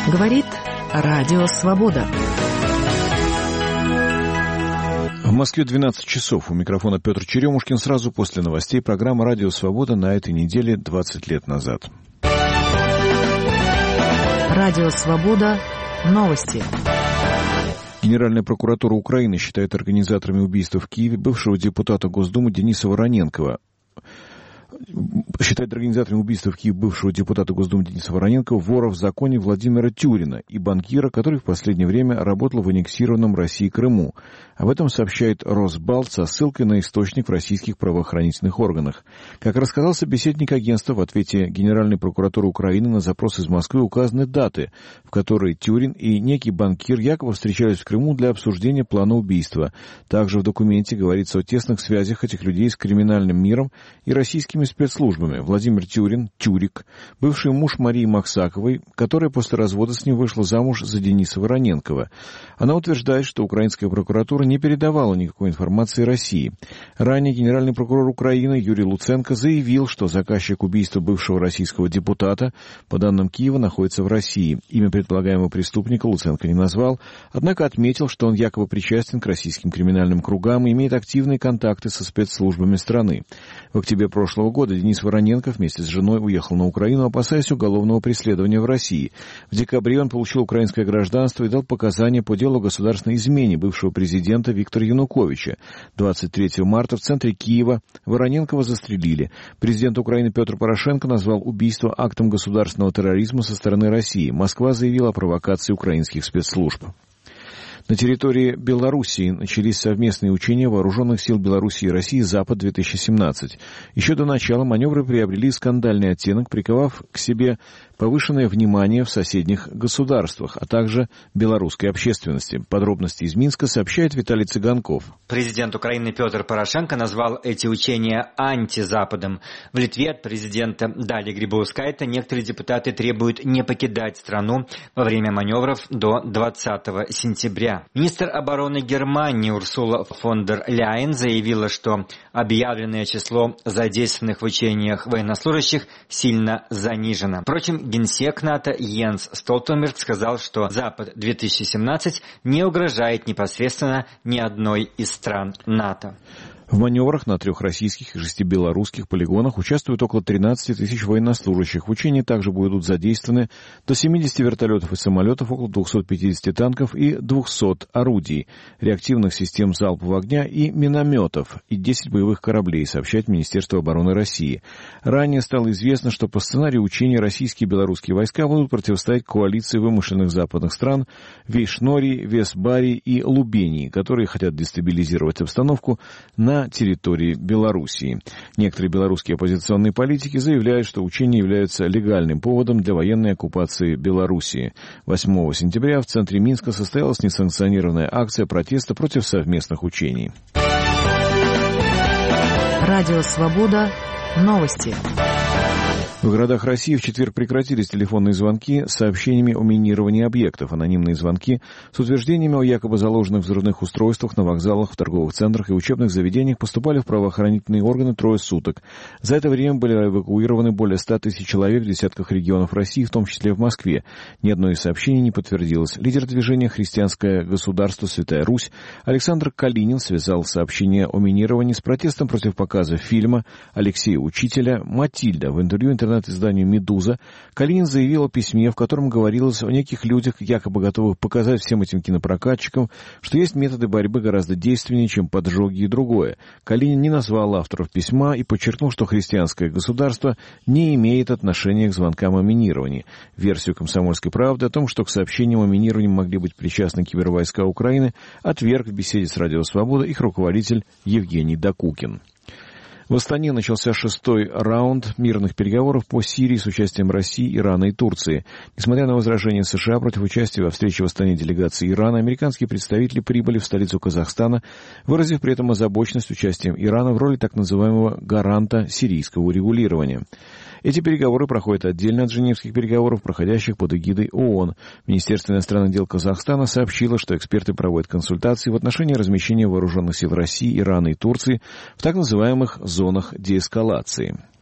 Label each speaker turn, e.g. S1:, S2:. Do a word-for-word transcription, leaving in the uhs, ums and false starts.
S1: Говорит Радио Свобода.
S2: В Москве двенадцать часов. У микрофона Петр Черемушкин. Сразу после новостей программа «Радио Свобода» на этой неделе двадцать лет назад.
S1: Радио Свобода. Новости.
S2: Генеральная прокуратура Украины считает организаторами убийства в Киеве бывшего депутата Госдумы Дениса Вороненкова. Считает организатором убийства в Киеве бывшего депутата Госдумы Дениса Вороненкова вора в законе Владимира Тюрина и банкира, который в последнее время работал в аннексированном России Крыму. Об этом сообщает Росбалт со ссылкой на источник в российских правоохранительных органах. Как рассказал собеседник агентства, в ответе Генеральной прокуратуры Украины на запрос из Москвы указаны даты, в которые Тюрин и некий банкир якобы встречались в Крыму для обсуждения плана убийства. Также в документе говорится о тесных связях этих людей с криминальным миром и российскими спецслужбами. Владимир Тюрин, Тюрик, бывший муж Марии Максаковой, которая после развода с ним вышла замуж за Дениса Вороненкова. Она утверждает, что украинская прокуратура не передавала никакой информации России. Ранее генеральный прокурор Украины Юрий Луценко заявил, что заказчик убийства бывшего российского депутата, по данным Киева, находится в России. Имя предполагаемого преступника Луценко не назвал, однако отметил, что он якобы причастен к российским криминальным кругам и имеет активные контакты со спецслужбами страны. В октябре прошлого года Денис Вороненко вместе с женой уехал на Украину, опасаясь уголовного преследования в России. В декабре он получил украинское гражданство и дал показания по делу о государственной измене бывшего президента Виктора Януковича. двадцать третьего марта в центре Киева Вороненкова застрелили. Президент Украины Петр Порошенко назвал убийство актом государственного терроризма со стороны России. Москва заявила о провокации украинских спецслужб. На территории Белоруссии начались совместные учения вооруженных сил Белоруссии и России «Запад-две тысячи семнадцать». Еще до начала маневры приобрели скандальный оттенок, приковав к себе повышенное внимание в соседних государствах, а также белорусской общественности. Подробности из Минска сообщает Виталий Цыганков.
S3: Президент Украины Петр Порошенко назвал эти учения антизападом. В Литве от президента Дали Грибаускайте некоторые депутаты требуют не покидать страну во время маневров до двадцатого сентября. Министр обороны Германии Урсула фон дер Ляйен заявила, что объявленное число задействованных в учениях военнослужащих сильно занижено. Впрочем, генсек НАТО Йенс Столтенберг сказал, что Запад-две тысячи семнадцать не угрожает непосредственно ни одной из стран НАТО.
S2: В маневрах на трех российских и шести белорусских полигонах участвуют около тринадцати тысяч военнослужащих. В учении также будут задействованы до семидесяти вертолетов и самолетов, около двухсот пятидесяти танков и двухсот орудий, реактивных систем залпового огня и минометов, и десять боевых кораблей, сообщает Министерство обороны России. Ранее стало известно, что по сценарию учений российские и белорусские войска будут противостоять коалиции вымышленных западных стран Вейшнори, Весбари и Лубении, которые хотят дестабилизировать обстановку на территории Белоруссии. Некоторые белорусские оппозиционные политики заявляют, что учения являются легальным поводом для военной оккупации Белоруссии. восьмого сентября в центре Минска состоялась несанкционированная акция протеста против совместных учений.
S1: Радио Свобода. Новости.
S2: В городах России в четверг прекратились телефонные звонки с сообщениями о минировании объектов. Анонимные звонки с утверждениями о якобы заложенных взрывных устройствах на вокзалах, в торговых центрах и учебных заведениях поступали в правоохранительные органы трое суток. За это время были эвакуированы более ста тысяч человек в десятках регионов России, в том числе в Москве. Ни одно из сообщений не подтвердилось. Лидер движения «Христианское государство. Святая Русь» Александр Калинин связал сообщение о минировании с протестом против показа фильма Алексея Учителя «Матильда». В интервью интернет изданию «Медуза» Калинин заявил о письме, в котором говорилось о неких людях, якобы готовых показать всем этим кинопрокатчикам, что есть методы борьбы гораздо действеннее, чем поджоги и другое. Калинин не назвал авторов письма и подчеркнул, что христианское государство не имеет отношения к звонкам о минировании. Версию «Комсомольской правды» о том, что к сообщениям о минировании могли быть причастны кибервойска Украины, отверг в беседе с «Радио Свобода» их руководитель Евгений Докукин. В Астане начался шестой раунд мирных переговоров по Сирии с участием России, Ирана и Турции. Несмотря на возражения США против участия во встрече в Астане делегации Ирана, американские представители прибыли в столицу Казахстана, выразив при этом озабоченность участием Ирана в роли так называемого гаранта сирийского урегулирования. Эти переговоры проходят отдельно от женевских переговоров, проходящих под эгидой ООН. Министерство иностранных дел Казахстана сообщило, что эксперты проводят консультации в отношении размещения вооруженных сил России, Ирана и Турции в так называемых зонах деэскалации.